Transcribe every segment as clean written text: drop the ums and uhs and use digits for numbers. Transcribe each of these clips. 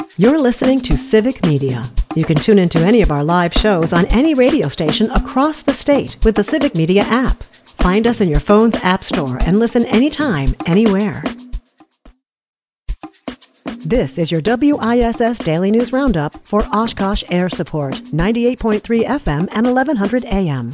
You're listening to Civic Media. You can tune into any of our live shows on any radio station across the state with the Civic Media app. Find us in your phone's app store and listen anytime, anywhere. This is your WISS Daily News Roundup for Oshkosh Air Support, 98.3 FM and 1100 AM.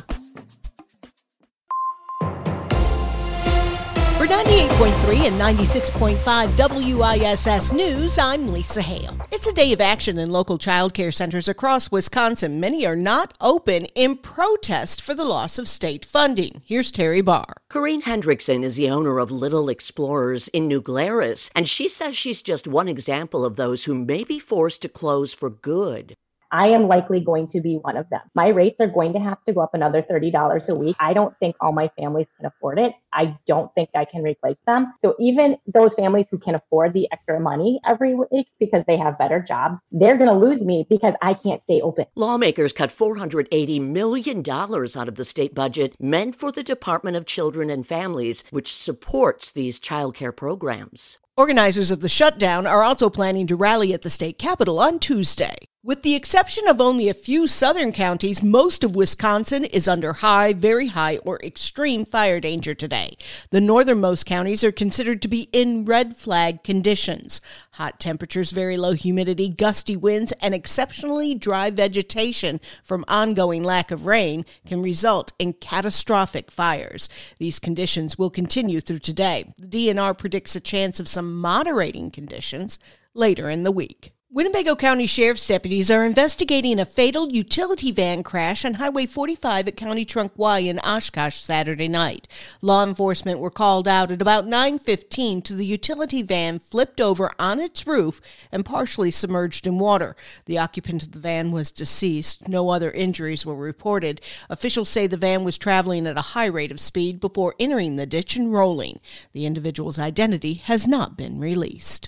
For 98.3 and 96.5 WISS News, I'm Lisa Hale. It's a day of action in local child care centers across Wisconsin. Many are not open in protest for the loss of state funding. Here's Terry Barr. Corrine Hendrickson is the owner of Little Explorers in New Glarus, and she says she's just one example of those who may be forced to close for good. I am likely going to be one of them. My rates are going to have to go up another $30 a week. I don't think all my families can afford it. I don't think I can replace them. So even those families who can afford the extra money every week because they have better jobs, they're going to lose me because I can't stay open. Lawmakers cut $480 million out of the state budget meant for the Department of Children and Families, which supports these child care programs. Organizers of the shutdown are also planning to rally at the state capitol on Tuesday. With the exception of only a few southern counties, most of Wisconsin is under high, very high, or extreme fire danger today. The northernmost counties are considered to be in red flag conditions. Hot temperatures, very low humidity, gusty winds, and exceptionally dry vegetation from ongoing lack of rain can result in catastrophic fires. These conditions will continue through today. The DNR predicts a chance of some moderating conditions later in the week. Winnebago County Sheriff's deputies are investigating a fatal utility van crash on Highway 45 at County Trunk Y in Oshkosh Saturday night. Law enforcement were called out at about 9:15 to the utility van flipped over on its roof and partially submerged in water. The occupant of the van was deceased. No other injuries were reported. Officials say the van was traveling at a high rate of speed before entering the ditch and rolling. The individual's identity has not been released.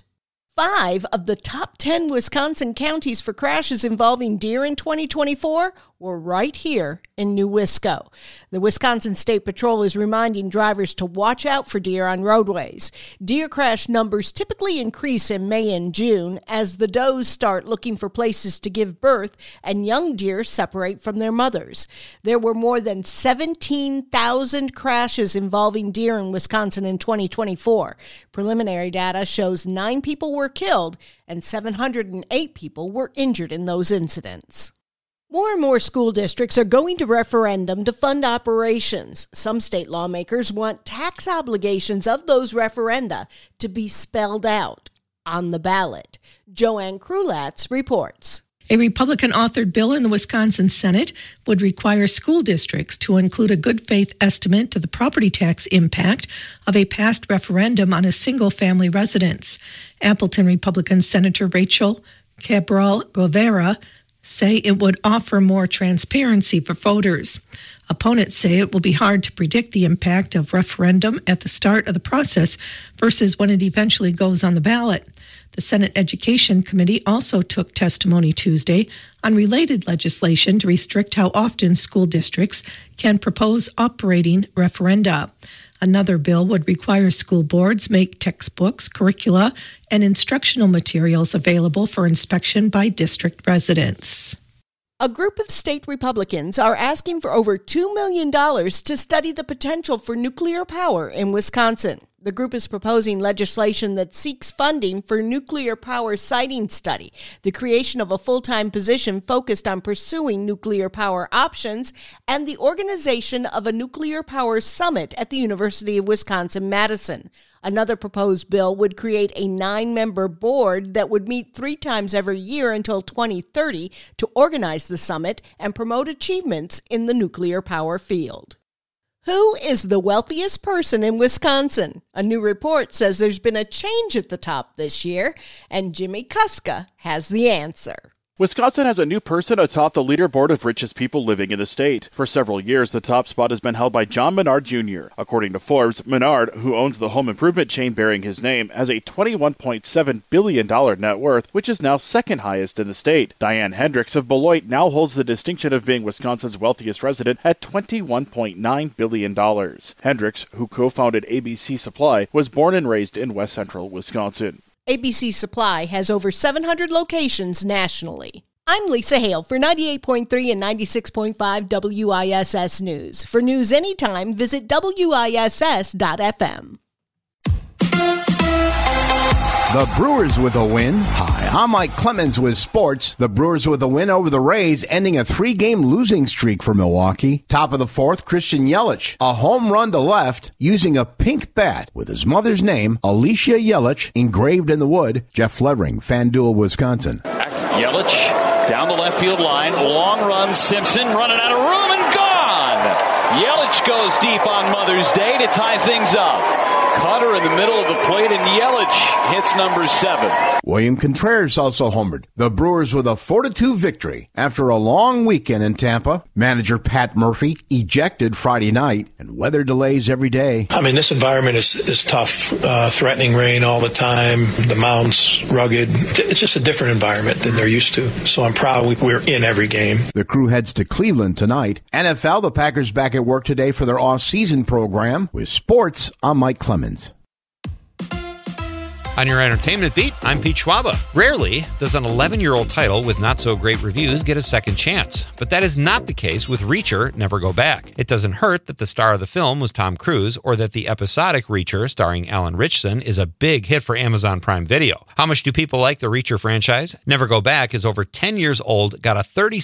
5 of the top 10 Wisconsin counties for crashes involving deer in 2024 were right here in New Wisco. The Wisconsin State Patrol is reminding drivers to watch out for deer on roadways. Deer crash numbers typically increase in May and June as the does start looking for places to give birth and young deer separate from their mothers. There were more than 17,000 crashes involving deer in Wisconsin in 2024. Preliminary data shows 9 people were killed and 708 people were injured in those incidents. More and more school districts are going to referendum to fund operations. Some state lawmakers want tax obligations of those referenda to be spelled out on the ballot. Joanne Krulatz reports. A Republican-authored bill in the Wisconsin Senate would require school districts to include a good faith estimate to the property tax impact of a past referendum on a single-family residence. Appleton Republican Senator Rachel Cabral-Guevara say it would offer more transparency for voters. Opponents say it will be hard to predict the impact of referendum at the start of the process versus when it eventually goes on the ballot. The Senate Education Committee also took testimony Tuesday on related legislation to restrict how often school districts can propose operating referenda. Another bill would require school boards make textbooks, curricula, and instructional materials available for inspection by district residents. A group of state Republicans are asking for over $2 million to study the potential for nuclear power in Wisconsin. The group is proposing legislation that seeks funding for nuclear power siting study, the creation of a full-time position focused on pursuing nuclear power options, and the organization of a nuclear power summit at the University of Wisconsin-Madison. Another proposed bill would create a 9-member board that would meet 3 times every year until 2030 to organize the summit and promote achievements in the nuclear power field. Who is the wealthiest person in Wisconsin? A new report says there's been a change at the top this year, and Jimmy Kuska has the answer. Wisconsin has a new person atop the leaderboard of richest people living in the state. For several years, the top spot has been held by John Menard Jr. According to Forbes, Menard, who owns the home improvement chain bearing his name, has a $21.7 billion net worth, which is now second highest in the state. Diane Hendricks of Beloit now holds the distinction of being Wisconsin's wealthiest resident at $21.9 billion. Hendricks, who co-founded ABC Supply, was born and raised in West Central Wisconsin. ABC Supply has over 700 locations nationally. I'm Lisa Hale for 98.3 and 96.5 WISS News. For news anytime, visit WISS.FM. The Brewers with a win. Hi, I'm Mike Clemens with sports. The Brewers with a win over the Rays, ending a 3-game losing streak for Milwaukee. Top of the fourth, Christian Yelich, a home run to left using a pink bat with his mother's name, Alicia Yelich, engraved in the wood. Jeff Levering, FanDuel, Wisconsin. Yelich down the left field line, long run, Simpson running out of room and gone! Yelich goes deep on Mother's Day to tie things up. Cutter in the middle of the plate, and Yelich hits number 7. William Contreras also homered. The Brewers with a 4-2 victory after a long weekend in Tampa. Manager Pat Murphy ejected Friday night, and weather delays every day. I mean, this environment is tough. Threatening rain all the time. The mound's rugged. It's just a different environment than they're used to. So I'm proud we're in every game. The crew heads to Cleveland tonight. NFL, the Packers back at work today for their off-season program. With sports, I'm Mike Clemens. On your entertainment beat, I'm Pete Schwaba. Rarely does an 11-year-old title with not-so-great reviews get a second chance. But that is not the case with Reacher, Never Go Back. It doesn't hurt that the star of the film was Tom Cruise, or that the episodic Reacher, starring Alan Ritchson, is a big hit for Amazon Prime Video. How much do people like the Reacher franchise? Never Go Back is over 10 years old, got a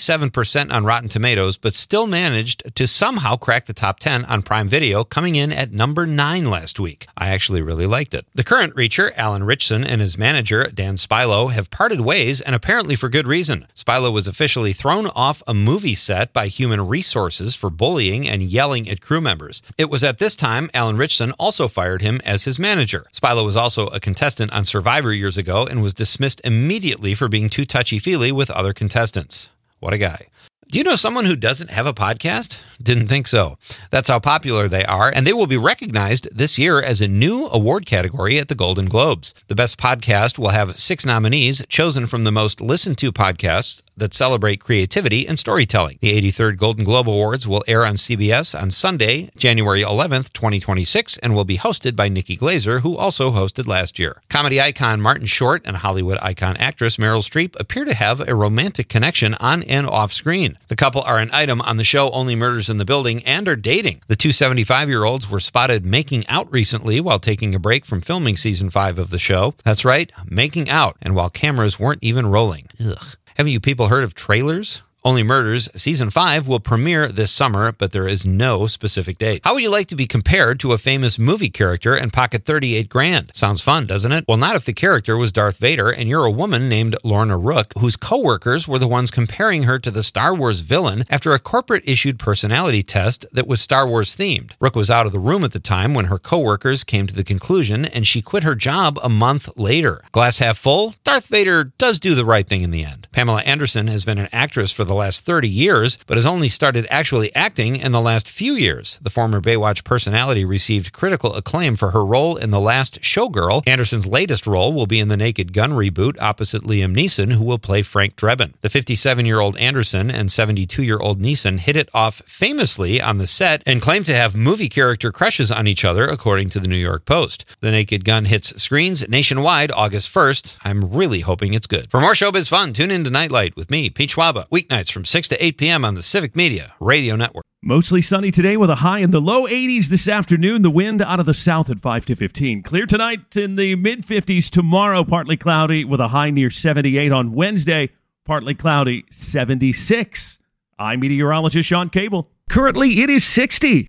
37% on Rotten Tomatoes, but still managed to somehow crack the top 10 on Prime Video, coming in at number 9 last week. I actually really liked it. The current Reacher, Alan Ritchson, and his manager, Dan Spilo, have parted ways, and apparently for good reason. Spilo was officially thrown off a movie set by Human Resources for bullying and yelling at crew members. It was at this time Alan Ritchson also fired him as his manager. Spilo was also a contestant on Survivor years ago and was dismissed immediately for being too touchy-feely with other contestants. What a guy. Do you know someone who doesn't have a podcast? Didn't think so. That's how popular they are, and they will be recognized this year as a new award category at the Golden Globes. The Best Podcast will have 6 nominees chosen from the most listened to podcasts that celebrate creativity and storytelling. The 83rd Golden Globe Awards will air on CBS on Sunday, January 11th, 2026, and will be hosted by Nikki Glaser, who also hosted last year. Comedy icon Martin Short and Hollywood icon actress Meryl Streep appear to have a romantic connection on and off screen. The couple are an item on the show Only Murders in the Building and are dating. The two 75-year-olds were spotted making out recently while taking a break from filming season 5 of the show. That's right, making out, and while cameras weren't even rolling. Ugh. Haven't you people heard of trailers? Only Murders Season 5 will premiere this summer, but there is no specific date. How would you like to be compared to a famous movie character and pocket $38,000? Sounds fun, doesn't it? Well, not if the character was Darth Vader and you're a woman named Lorna Rook, whose co-workers were the ones comparing her to the Star Wars villain after a corporate-issued personality test that was Star Wars themed. Rook was out of the room at the time when her co-workers came to the conclusion, and she quit her job a month later. Glass half full, Darth Vader does do the right thing in the end. Pamela Anderson has been an actress for the last 30 years, but has only started actually acting in the last few years. The former Baywatch personality received critical acclaim for her role in The Last Showgirl. Anderson's latest role will be in the Naked Gun reboot opposite Liam Neeson, who will play Frank Drebin. The 57-year-old Anderson and 72-year-old Neeson hit it off famously on the set and claim to have movie character crushes on each other, according to the New York Post. The Naked Gun hits screens nationwide August 1st. I'm really hoping it's good. For more showbiz fun, tune in to Nightlight with me, Pete Schwaba, weeknights from 6 to 8 p.m. on the Civic Media Radio Network. Mostly sunny today with a high in the low 80s this afternoon. The wind out of the south at 5 to 15. Clear tonight in the mid-50s. Tomorrow, partly cloudy with a high near 78. On Wednesday, partly cloudy, 76. I'm meteorologist Sean Cable. Currently, it is 60.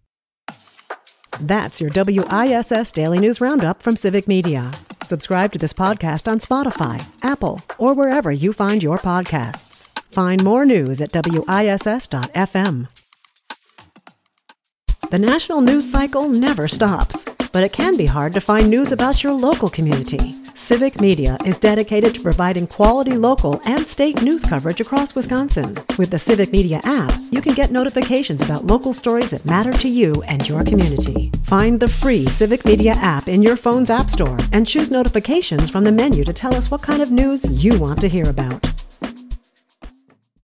That's your WISS Daily News Roundup from Civic Media. Subscribe to this podcast on Spotify, Apple, or wherever you find your podcasts. Find more news at WISS.FM. The national news cycle never stops, but it can be hard to find news about your local community. Civic Media is dedicated to providing quality local and state news coverage across Wisconsin. With the Civic Media app, you can get notifications about local stories that matter to you and your community. Find the free Civic Media app in your phone's app store and choose notifications from the menu to tell us what kind of news you want to hear about.